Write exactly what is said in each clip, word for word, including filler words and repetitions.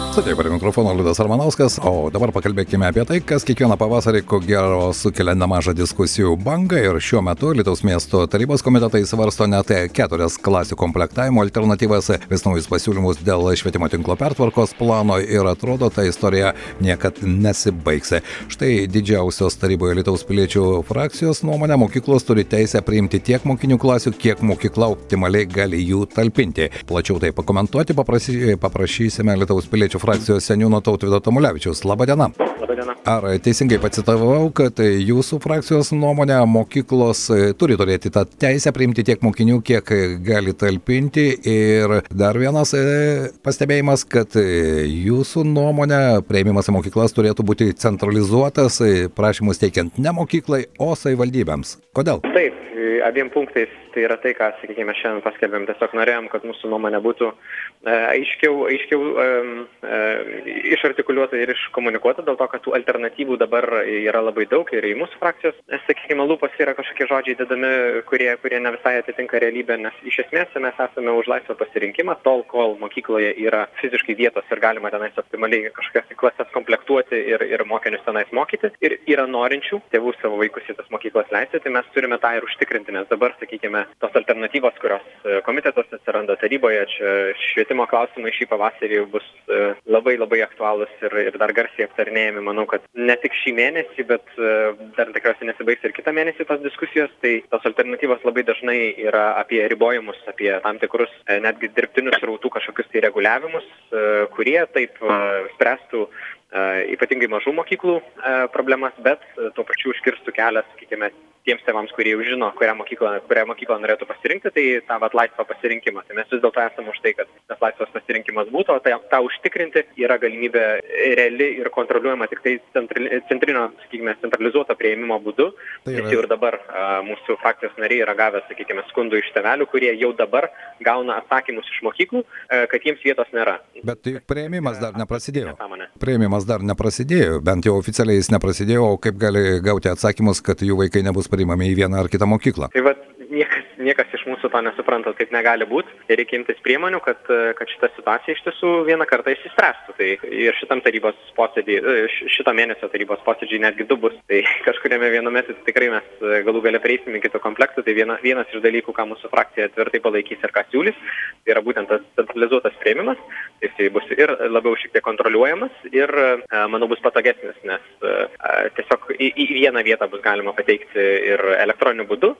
Sudėjau prie mikrofono Liudas Armanauskas, o dabar pakalbėkime apie tai, kas kiekvieną pavasarį ko gero sukelia nemažą diskusijų bangą ir šiuo metu Alytaus miesto tarybos komitetai svarsto net keturias klasių komplektavimo alternatyvas, vis naujus pasiūlymus dėl švietimo tinklo pertvarkos plano ir atrodo, ta istorija niekad nesibaigs. Štai didžiausios taryboje Alytaus piliečių frakcijos nuomonė, mokyklos turi teisę priimti tiek mokinių klasių, kiek mokykla optimaliai gali jų talpinti. Plačiau tai pakomentuoti paprašy, paprašysime Alytaus piliečių frakcijos seniūno Tautvydo Tamulevičiaus. Labą dieną. Labą dieną. Ar teisingai pacitavau, kad jūsų frakcijos nuomonė mokyklos turi turėti tą teisę priimti tiek mokinių, kiek gali talpinti? Ir dar vienas pastebėjimas, kad jūsų nuomonė priėmimas į mokyklas turėtų būti centralizuotas, prašymus teikiant ne mokyklai, o savivaldybėms. Kodėl? Taip, abiem punktais tai yra tai, ką, sakykime, šiandien paskelbėm. Tiesiog norėjom, kad mūsų nuomonė būtų e, aiškiau, aiškiau e, e, išartikuliuota ir iškomunikuota, dėl to, kad tų alternatyvų dabar yra labai daug ir į mūsų frakcijos, sakykime, lūpas yra kažkokie žodžiai dedami, kurie, kurie ne visai atitinka realybę, nes iš esmės mes esame už laisvą pasirinkimą, tol, kol mokykloje yra fiziškai vietos ir galima tenais optimaliai kažkokias klases komplektuoti ir, ir mokinius tenais mokyti. Ir yra norinčių tėvų savo vaikus į tas mokyklas leisti, tai mes turime tą ir užtikrinti, nes dabar, sakykime, tos alternatyvos, kurios komitetos atsiranda taryboje, čia švietimo klausimai šį pavasarį bus labai labai aktualūs ir, ir dar garsiai aptarinėjami. Manau, kad ne tik šį mėnesį, bet dar tikriausiai nesibaigs ir kitą mėnesį tos diskusijos. Tai tos alternatyvos labai dažnai yra apie ribojimus, apie tam tikrus netgi dirbtinius srautų kažkokius tai reguliavimus, kurie taip spręstų ypatingai mažų mokyklų problemas, bet tuo pačiu užkirstų kelią, sakykime, tiems tėvams, kurie jau žino, kurią mokyklą, kurią mokyklą norėtų pasirinkti, tai tą vat laisvą pasirinkimą. Tai mes vis dėlto esame už tai, kad tas laisvas pasirinkimas būtų, o tai, tą užtikrinti yra galimybė reali ir kontroliuojama tik tai centrinio, sakykime, centralizuoto priėmimo būdu. Tai yra... Nes jau ir dabar a, mūsų frakcijos nariai yra gavę, sakykime, skundų iš tėvelių, kurie jau dabar gauna atsakymus iš mokyklų, a, kad jiems vietos nėra. Bet tai priėmimas dar neprasidėjo. Priėmimas dar neprasidėjo, bent jau oficialiai jis neprasidėjo, o kaip gali gauti atsakymus, kad jų vaikai nebus priimami į vieną ar kitą mokyklą? Tai vat niekas, niekas iš mūsų to nesupranta, taip negali būti. Reikia imtis priemonių, kad, kad šita situacija iš tiesų vieną kartą išsispręstų. Tai ir šitam tarybos posėdį, šito mėnesio tarybos posėdžiai netgi du bus. Tai kažkuriame vienu metu tikrai mes galų gale prieisim į kitų komplektų. Tai viena, vienas iš dalykų, ką mūsų frakcija tvirtai palaikys ir ką siūlys, tai yra būtent tas centralizuotas priėmimas. Tai jis bus ir labiau šiek tiek kontroliuojamas ir, manau, bus patogesnis, nes tiesiog į, į vieną vietą bus galima pateikti ir elektroniniu būdu.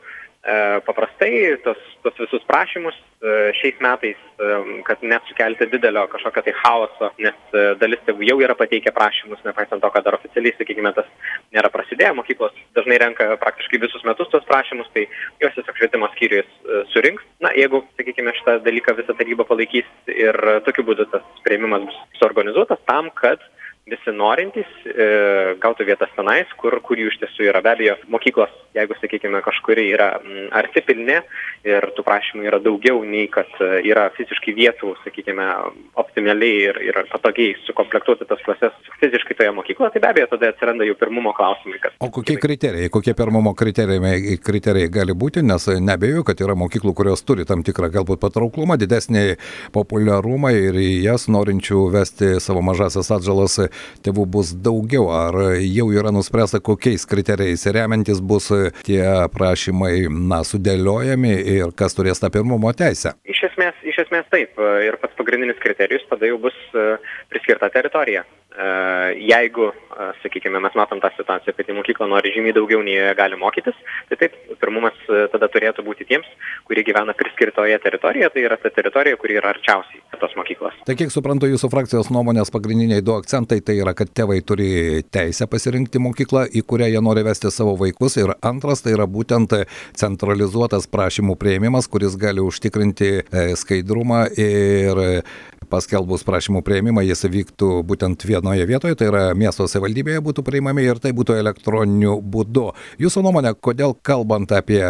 Paprastai tos, tos visus prašymus šiais metais, kad nesukelti didelio kažkokio tai chaoso, nes dalis tėvų jau yra pateikę prašymus, nepaisant to, kad dar oficialiai, sakykime, tas nėra prasidėję, mokyklos dažnai renka praktiškai visus metus tos prašymus, tai jos tiesiog švietimo skyrius surinks. Na, jeigu, sakykime, šitą dalyką visą tarybą palaikys ir tokiu būdu tas priėmimas bus suorganizuotas tam, kad visi norintys e, gautų vietas tenais, kur, kur jų iš tiesų yra. Be abejo, mokyklos, jeigu, sakykime, kažkuri yra m, arti pilni ir tų prašymų yra daugiau nei kad yra fiziškai vietų, sakykime, optimaliai ir, ir patogiai sukomplektuoti tas klases fiziškai toje mokykloje, tai be abejo, tada atsiranda jau pirmumo klausimai. Kad... O kokie kriterijai, kokie pirmumo kriterijai, kriterijai gali būti, nes neabejoju, kad yra mokyklų, kurios turi tam tikrą galbūt patrauklumą, didesnį populiarumą ir į jas norinčių vesti savo mažasias atžalas tėvų bus daugiau. Ar jau yra nuspręsta, kokiais kriterijais remiantis bus tie prašymai, na, sudėliojami ir kas turės tą pirmumo teisę? Iš esmės, iš esmės taip. Ir pats pagrindinis kriterijus tada jau bus priskirta teritorija. Jeigu, sakykime, mes matom tą situaciją, kad į mokyklą nori žymiai daugiau nei gali mokytis, tai taip, pirmumas tada turėtų būti tiems, kurie gyvena priskirtoje teritorijoje, tai yra ta teritorija, kuri yra arčiausiai tos mokyklos. Tai kiek suprantu, jūsų frakcijos nuomonės pagrindiniai du akcentai, tai yra, kad tėvai turi teisę pasirinkti mokyklą, į kurią jie nori vesti savo vaikus, ir antras, tai yra būtent centralizuotas prašymų priėmimas, kuris gali užtikrinti skaidrumą ir paskelbus prašymų priėmimą, jis vyktų būtent vienu vienoje vietoje, tai yra miesto savivaldybėje būtų priimami ir tai būtų elektroniniu būdu. Jūsų nuomonė, kodėl kalbant apie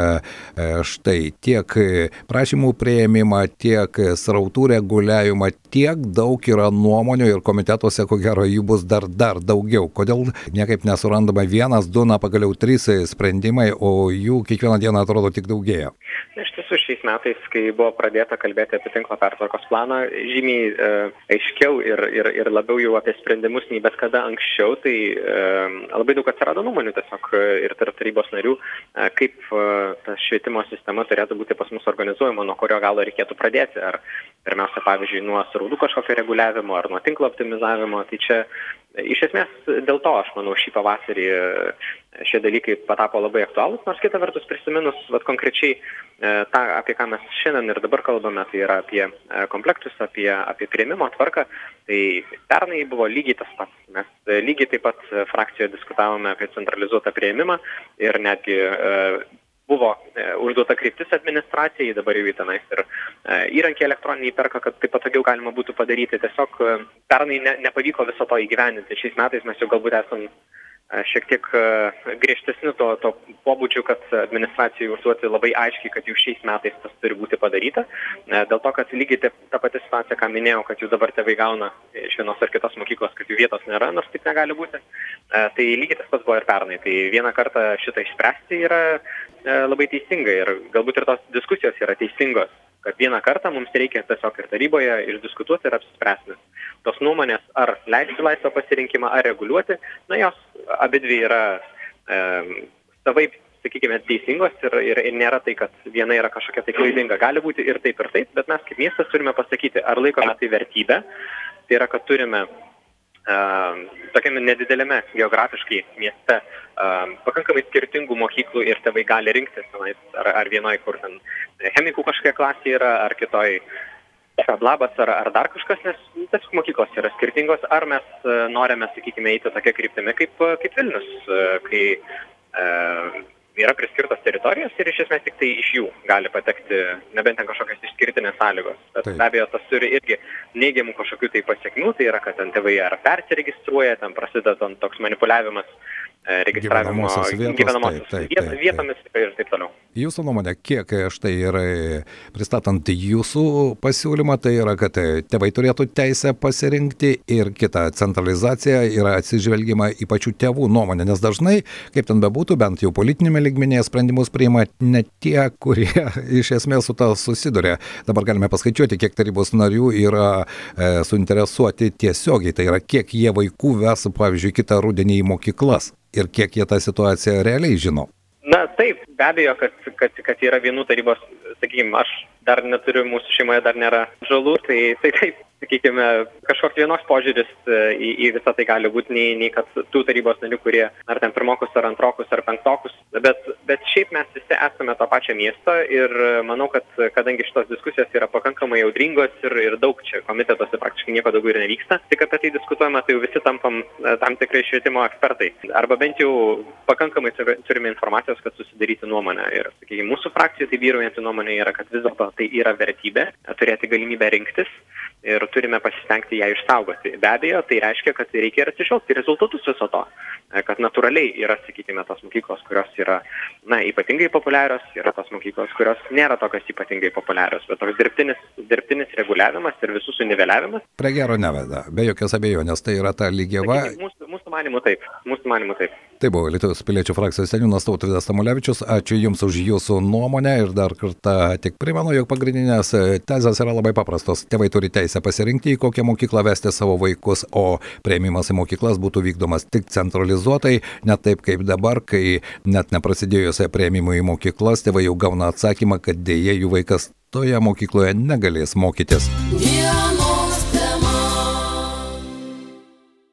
štai tiek prašymų priėmimą, tiek srautų reguliavimą, tiek daug yra nuomonių ir komitetuose, ko gero, jų bus dar, dar daugiau. Kodėl niekaip nesurandama vienas, du, na pagaliau trys sprendimai, o jų kiekvieną dieną atrodo tik daugėja? Iš tiesų, šiais metais, kai buvo pradėta kalbėti apie tinklo pertvarkos planą, žymiai e, aiškiau ir, ir, ir labiau jau apie sprendimus nei bet kada anksčiau, tai e, labai daug atsirado nuomonių tiesiog ir tarp tarybos narių, e, kaip e, ta švietimo sistema turėtų būti pas mus organizuojama, nuo kurio galo reikėtų pradėti. Ar pirmiausia, pavyzdžiui, nuo srautų kažkokio reguliavimo, ar nuo tinklo optimizavimo. Tai čia iš esmės dėl to, aš manau, šį pavasarį šie dalykai patapo labai aktualūs, nors kita vertus prisiminus vat, konkrečiai tą, apie ką mes šiandien ir dabar kalbame, tai yra apie komplektus, apie, apie priėmimo tvarką, tai pernai buvo lygiai tas pats. Mes lygiai taip pat frakcijoje diskutavome apie centralizuotą priėmimą ir netgi buvo užduota kryptis administracijai, dabar jau į tenais ir įrankiai elektroniniai perka, kad taip patogiau galima būtų padaryti. Tiesiog pernai ne, nepavyko viso to įgyvendinti. Šiais metais mes jau galbūt esam šiek tiek griežtesni to, to pobūdžių, kad administracijai užduoti labai aiškiai, kad jau šiais metais tas turi būti padaryta. Dėl to, kad lygiai ta, ta pati situacija, ką minėjau, kad jau dabar tėvai gauna iš vienos ar kitos mokyklos, kad jų vietos nėra, nors taip negali būti. Tai lygiai tas pats buvo ir pernai. Tai vieną kartą šitą išspręsti yra labai teisinga ir galbūt ir tos diskusijos yra teisingos, kad vieną kartą mums reikia tiesiog ir taryboje išdiskutuoti ir apsispręsti. Tos nuomonės, ar leisti laisvą pasirinkimą, ar reguliuoti, na jos abidvi yra e, savaip, sakykime, teisingos ir, ir, ir nėra tai, kad viena yra kažkokia tai klaidinga. Gali būti ir taip, ir taip, bet mes kaip miestas turime pasakyti, ar laikome tai vertybę, tai yra, kad turime uh, tokiame nedidelėme geografiškai mieste uh, pakankamai skirtingų mokyklų ir tėvai gali rinktis, ar, ar vienoj, kur ten chemikų kažkokia klasė yra, ar kitoj labas ar, ar dar kažkas, nes tiesiog mokyklos yra skirtingos, ar mes uh, norime, sakykime, eiti tokia kryptimi kaip, kaip Vilnius, uh, kai uh, yra priskirtos teritorijos ir iš esmės tik tai iš jų gali patekti, nebent ten kažkokios išskirtinės sąlygos. Bet be abejo, tas turi irgi neigiamų kažkokių tai pasiekmių, tai yra, kad ten tėvai ar persiregistruoja, ten prasideda toks manipuliavimas registravimo gyvenamosios vietomis ir taip toliau. Jūsų nuomonė, kiek štai yra pristatant jūsų pasiūlymą, tai yra, kad tėvai turėtų teisę pasirinkti ir kita centralizacija yra atsižvelgiama į pačių tėvų nuomonę, nes dažnai, kaip ten bebūtų, bent jau politinėme lygmenyje sprendimus priima ne tie, kurie iš esmės su to susiduria. Dabar galime paskaičiuoti, kiek tarybos narių yra e, suinteresuoti tiesiogiai, tai yra kiek jie vaikų ves, pavyzdžiui, kitą rudenį į mokyklas. Ir kiek jie tą situaciją realiai žino? Na taip, be abejo, kad, kad, kad yra vienų tarybos, sakykime, aš dar neturiu, mūsų šeimoje dar nėra žalų, tai tai taip, sakykime, kažkoks vienoks požiūris į, į visą tai gali būti, nei, nei kad tų tarybos narių, kurie ar ten pirmokus, ar antrokus, ar penktokus, bet, bet šiaip mes visi esame to pačio miesto ir manau, kad kadangi šitos diskusijos yra pakankamai audringos ir, ir daug čia komitetuose praktiškai nieko daugiau ir nevyksta, tik apie tai diskutuojama, tai jau visi tampam tam tikrai švietimo ekspertai. Arba bent jau pakankamai turime informacijos, kad susidaryti nuomonę. Ir, sakykime, mūsų frakcija tai vyraujanti nuomonė yra, kad vis dėlto tai yra vertybė, turėti galimybę rinktis ir turime pasistengti ją išsaugoti. Be abejo, tai reiškia, kad reikia ir atsižvelgti rezultatus viso to, kad natūraliai yra, sakykime, tos mokyklos, kurios yra, na, ypatingai populiarios, yra tos mokyklos, kurios nėra tokios ypatingai populiarios, bet toks dirbtinis, dirbtinis reguliavimas ir visų suniveliavimas. Prie gero neveda, be jokios abejonės, tai yra ta lygiava. Mūsų, mūsų manimu taip, mūsų manimu taip. Tai buvo Lietuvos piliečių frakcijos seniūnas Tautvydas Tamulevičius. Ačiū Jums už Jūsų nuomonę ir dar kartą tik primenu, jog pagrindinės tezės yra labai paprastos. Tėvai turi teisę pasirinkti, į kokią mokyklą vesti savo vaikus, o priėmimas į mokyklas būtų vykdomas tik centralizuotai, ne taip kaip dabar, kai net neprasidėjus priėmimui į mokyklas, tėvai jau gauna atsakymą, kad dėja jų vaikas toje mokykloje negalės mokytis. Yeah.